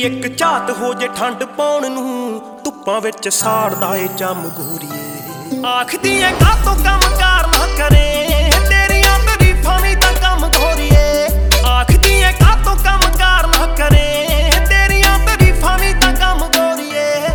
ਇੱਕ ਝਾਤ ਹੋ ਜੇ ਠੰਡ ਪਾਉਣ ਨੂੰ, ਧੁੱਪਾਂ ਵਿੱਚ ਸਾੜਦਾ ਏ ਚੰਮ ਗੋਰੀਏ। ਆਖਦੀ ਐ ਕਾਹਤੋਂ ਕੰਮ ਕਾਰ ਨਾ ਕਰੇ, ਤੇਰੀਆਂ ਤਾਰੀਫਾਂ ਵੀ ਤਾਂ ਕੰਮ ਗੋਰੀਏ। ਆਖਦੀ ਐ ਕਾਹਤੋਂ ਕੰਮ ਕਾਰ ਨਾ ਕਰੇ, ਤੇਰੀਆਂ ਤਾਰੀਫਾਂ ਵੀ ਤਾਂ ਕੰਮ ਗੋਰੀਏ।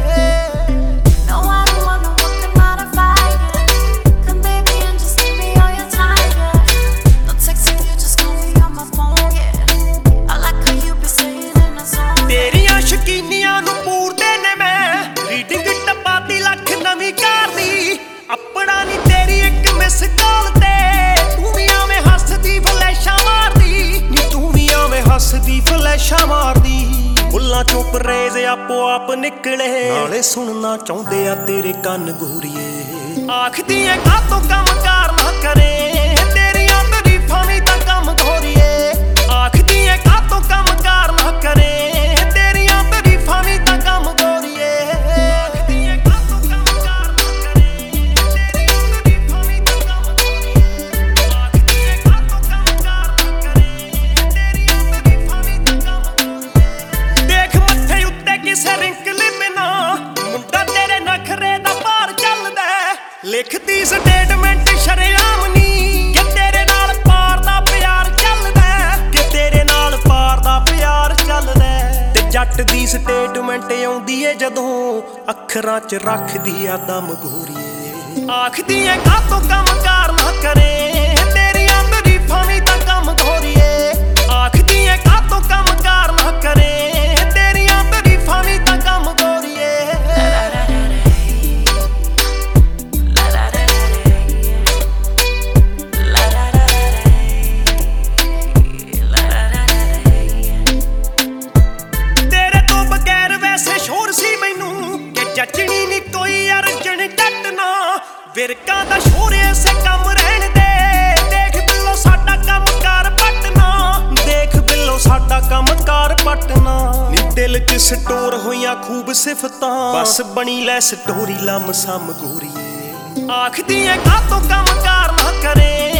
ਤੇਰੀਆਂ ਸ਼ਕੀਨੀਆਂ ਨੂੰ ਪੂਰਦੇ ਨੇ ਮੈਂ, ਰੀਡਿੰਗ ਟਪਾਤੀ ਲੱਖ ਨਵੀਂ ਕਾਰ ਦੀ। ਆਪਣਾ ਨੀ ਤੇਰੀ ਇੱਕ ਮਿਸ ਕਾਲ ਤੇ, ਤੂੰ ਵੀ ਆਵੇਂ ਹੱਸਦੀ ਫਲੈਸ਼ਾਂ ਮਾਰਦੀ ਨੀ, ਤੂੰ ਵੀ ਆਵੇਂ ਹੱਸਦੀ ਫਲੈਸ਼ਾਂ ਮਾਰਦੀ। ਬੁੱਲਾਂ ਚੋਂ ਪਰੇਜ਼ ਆਪੋ ਆਪ ਨਿਕਲੇ, ਨਾਲੇ ਸੁਣਨਾ ਚਾਹੁੰਦੇ ਆ ਤੇਰੇ ਕੰਨ ਗੋਰੀਏ। ਆਖਦੀ ਐ ਕਾਹਤੋਂ ਕੰਮ ਕਾਰ ਨਾ ਕਰੇ, ਤੇਰੀਆਂ ਤਾਰੀਫਾਂ ਵੀ ਤਾਂ ਕੰਮ ਗੋਰੀਏ। ਆਖਦੀ ਐ ਕਾਹਤੋਂ ਕੰਮ ਕਾਰ ਨਾ ਕਰੇ, ਤੇਰੀਆਂ ਤਾਰੀਫਾਂ ਵੀ ਤਾਂ ਕੰਮ ਗੋਰੀਏ। ਆਖਦੀ ਐ ਕਾਹਤੋਂ ਕੰਮ ਕਾਰ ਨਾ ਕਰੇ, ਤੇਰੀਆਂ ਤਾਰੀਫਾਂ ਵੀ ਤਾਂ ਕੰਮ ਗੋਰੀਏ। ਆਖਦੀ ਐ ਕਾਹਤੋਂ ਕੰਮ ਕਾਰ ਨਾ ਕਰੇ, ਤੇਰੀਆਂ ਤਾਰੀਫਾਂ ਵੀ ਤਾਂ ਕੰਮ ਗੋਰੀਏ। ਦੇਖ ਮੱਥੇ ਉੱਤੇ ਕਿਸੇ ਰਿੰਕਲ ਬਿਨਾ, ਮੁੰਡਾ ਤੇਰੇ ਨਖਰੇ ਦਾ ਭਾਰ ਚੱਲਦਾ। ਲਿਖਦੀ ਸਟੇਟਮੈਂਟ ਸ਼ਰੇਆਮ ਨੀ, ਕਿ ਤੇਰੇ ਨਾਲ ਪਾਰ ਦਾ ਪਿਆਰ ਚੱਲਦਾ, ਕਿ ਤੇਰੇ ਨਾਲ ਪਾਰ ਦਾ ਪਿਆਰ ਚੱਲਦਾ। ਤੇ ਜੱਟ ਦੀ ਸਟੇਟਮੈਂਟ ਆਉਂਦੀ ਏ ਜਦੋਂ, ਅੱਖਰਾਂ 'ਚ ਰੱਖਦੀ ਆ ਦਮ ਗੋਰੀਏ। ਆਖਦੀ ਐ ਕਾਹਤੋਂ ਕੰਮ ਕਾਰ ਨਾ ਕਰੇ, ਤੇਰੀਆਂ ਤਾਰੀਫਾਂ ਵੀ ਤਾਂ ਕੰਮ ਗੋਰੀਏ। ਆਖਦੀ ਐ ਕਾਹਤੋਂ ਕੰਮ ਕਾਰ ਨਾ ਕਰੇ, ਤੇਰੀਆਂ ਤਾਰੀਫਾਂ ਵੀ ਤਾਂ ਕੰਮ ਗੋਰੀਏ। ਸ਼ੋਰ ਸੀ ਮੈਨੂੰ ਕਿ ਜੱਜਣੀ ਨੀ ਕੋਈ ਅਰਜਨ ਜੱਟ ਨਾ, ਵਿਰਕਾਂ ਦਾ ਸ਼ੋਰ ਐਸੇ ਕੰਮ ਰਹਿਣ ਦੇ। ਦੇਖ ਬਿੱਲੋ ਸਾਡਾ ਕੰਮ ਕਾਰ ਪਟਨਾ, ਦੇਖ ਬਿੱਲੋ ਸਾਡਾ ਕੰਮ ਕਾਰ ਪਟਨਾ। ਨੀ ਦਿਲ 'ਚ ਸਟੋਰ ਹੋਈਆਂ ਖੂਬ ਸਿਫਤਾਂ, ਬਸ ਬਣੀ ਲੈ ਸਟੋਰੀ ਲੰਮ ਸਮ ਗੋਰੀਏ। ਆਖਦੀ ਐ ਕਾਹਤੋਂ ਕੰਮ ਕਾਰ ਨਾ ਕਰੇ,